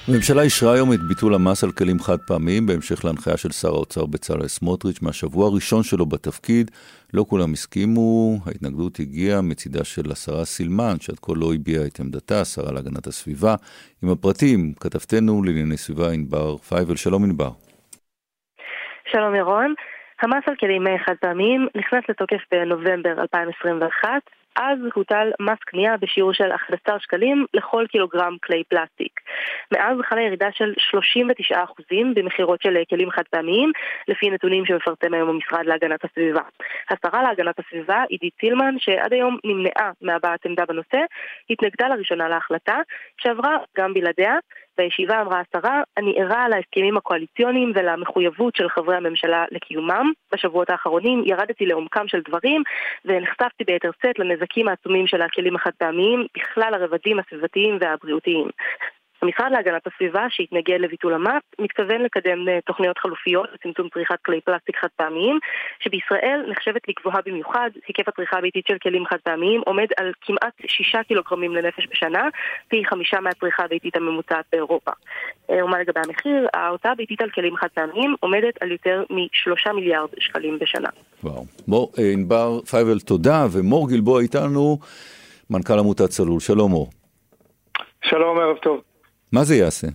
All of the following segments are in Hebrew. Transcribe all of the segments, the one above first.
הממשלה אישרה היום את ביטול המס על כלים חד פעמיים בהמשך להנחיה של שר האוצר בצלאל סמוטריץ' מהשבוע הראשון שלו בתפקיד. לא כולם הסכימו, ההתנגדות הגיעה מצידה של השרה סילמן, שעד כה לא הביעה את עמדתה, השרה להגנת הסביבה. עם הפרטים, כתבתנו לענייני סביבה ענבר פייבל. שלום ענבר. שלום ירון. המס על כלים חד פעמיים נכנס לתוקף בנובמבר 2021. אז הוטל מס קנייה בשיעור של 11 שקלים לכל קילוגרם כלי פלסטיק. מאז חלה ירידה של 39% במחירות של כלים חד פעמיים, לפי נתונים שמפרסם היום המשרד להגנת הסביבה. השרה להגנת הסביבה, עידית סילמן, שעד היום נמנעה מהבעת עמדה בנושא, התנגדה לראשונה להחלטה, שעברה גם בלעדיה. בישיבה אמרה השרה, אני ערה על ההסכמים הקואליציוניים ולמחויבות של חברי הממשלה לקיומם. בשבועות האחרונים ירדתי לעומקם של דברים ונחשפתי ביתר שאת לנזקים העצומים של הכלים החד פעמיים, בכלל הרבדים הסביבתיים והבריאותיים. המשרד להגנת הסביבה, שהתנגד לביטול המס, מתכוון לקדם תוכניות חלופיות לצמצום צריכת כלי פלסטיק חד פעמיים, שבישראל נחשבת לגבוהה במיוחד. היקף הצריכה הביתית של כלים חד פעמיים עומד על כמעט 6 קילוגרמים לנפש בשנה, פי 5 מהצריכה הביתית הממוצעת באירופה. ומה לגבי המחיר? ההוצאה הביתית על כלים חד פעמיים עומדת על יותר מ3 מיליארד שקלים בשנה. וואו. בוא, ענבר פייבל, תודה, ומור גלבוע איתנו, מנכ"ל עמותת צלול. שלום מור. שלום, ערב טוב. מה זה יעשה?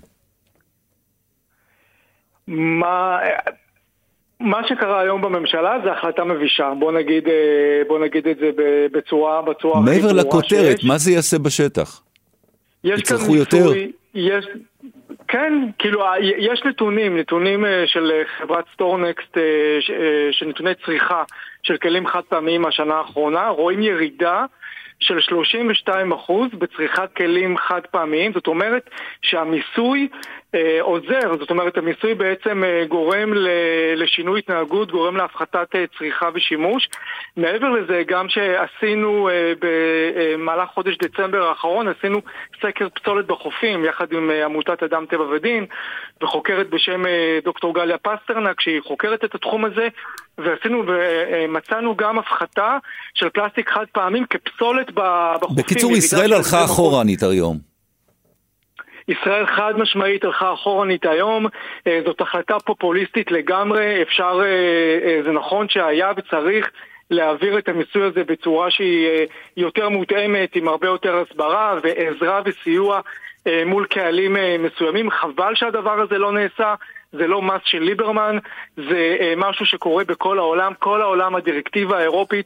מה שקרה היום בממשלה זה החלטה מבישה. בוא נגיד את זה בצורה מעבר לכותרת, מה זה יעשה בשטח? יצטרכו יותר? כן, כאילו יש נתונים של חברת סטורנקסט, של נתוני צריכה של כלים חד פעמיים השנה האחרונה, רואים ירידה של 32% בצריכת כלים חד פעמיים. זאת אומרת שהמיסוי עוזר, זאת אומרת המיסוי בעצם גורם לשינוי התנהגות, גורם להפחתת צריכה ושימוש. מעבר לזה, גם שעשינו במהלך חודש דצמבר האחרון, עשינו סקר פסולת בחופים יחד עם עמותת אדם טבע ודין, וחוקרת בשם דוקטור גליה פסטרנק שהיא חוקרת את התחום הזה, ועשינו ומצאנו גם הפחתה של פלסטיק חד פעמים כפסולת בחופים. בקיצור, ישראל הלכה אחורנית היום. ישראל חד משמעית הלכה אחורנית היום. זאת החלטה פופוליסטית לגמרי. זה נכון שהיה וצריך להעביר את המיסוי הזה בצורה שהיא יותר מותאמת, עם הרבה יותר הסברה ועזרה וסיוע מול קהלים מסוימים. חבל שהדבר הזה לא נעשה. זה לא מס של ליברמן, זה משהו שקורה בכל העולם. כל העולם, הדירקטיבה האירופית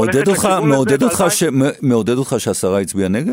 מעודד אותך שהשרה הצביעה נגד?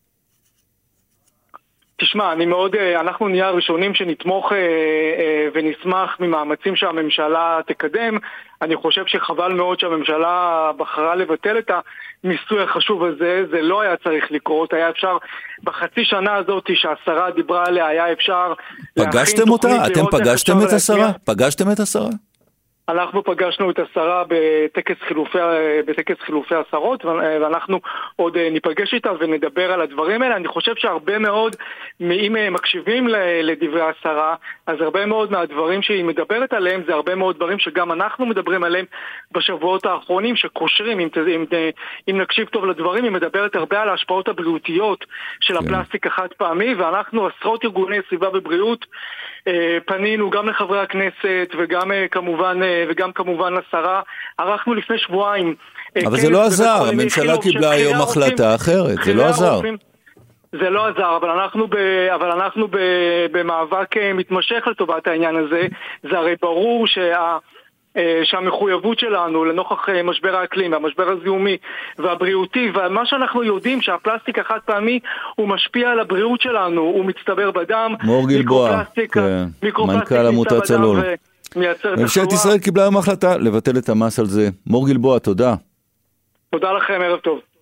תשמע, אנחנו נהיה הראשונים שנתמוך ונשמח ממאמצים שהממשלה תקדם. אני חושב שחבל מאוד שהממשלה בחרה לבטל את המיסוי החשוב הזה. זה לא היה צריך לקרות. היה אפשר בחצי שנה הזאת שהשרה דיברה עליה, היה אפשר פגשתם אותה? אתם פגשתם את השרה? פגשתם את השרה? אנחנו פגשנו את השרה בטקס חילופי השרות, ואנחנו עוד ניפגש איתה ונדבר על הדברים האלה. אני חושב שהרבה מאוד, אם מקשיבים לדברי השרה, אז הרבה מאוד מהדברים שהיא מדברת עליהם, זה הרבה מאוד דברים שגם אנחנו מדברים עליהם בשבועות האחרונים, שקושרים, אם נקשיב טוב לדברים, היא מדברת הרבה על ההשפעות הבריאותיות של הפלסטיק החד פעמי, ואנחנו עשרות ארגוני סביבה ובריאות, פנינו גם לחברי הכנסת וגם כמובן לשרה. ערכנו לפני שבועיים. אבל זה לא עזר, הממשלה קיבלה היום החלטה אחרת, זה לא עזר. זה לא עזר, אבל אנחנו במאבק מתמשך לטובת העניין הזה. זה הרי ברור שהמחויבות שלנו לנוכח משבר האקלים והמשבר הזיהומי והבריאותי, ומה שאנחנו יודעים שהפלסטיק החד פעמי הוא משפיע על הבריאות שלנו, הוא מצטבר בדם. מור גלבוע, מנכ"ל עמותת צלול. ממשלת ישראל קיבלה היום החלטה לבטל את המס על זה. מור גלבוע, תודה. תודה לכם, ערב טוב.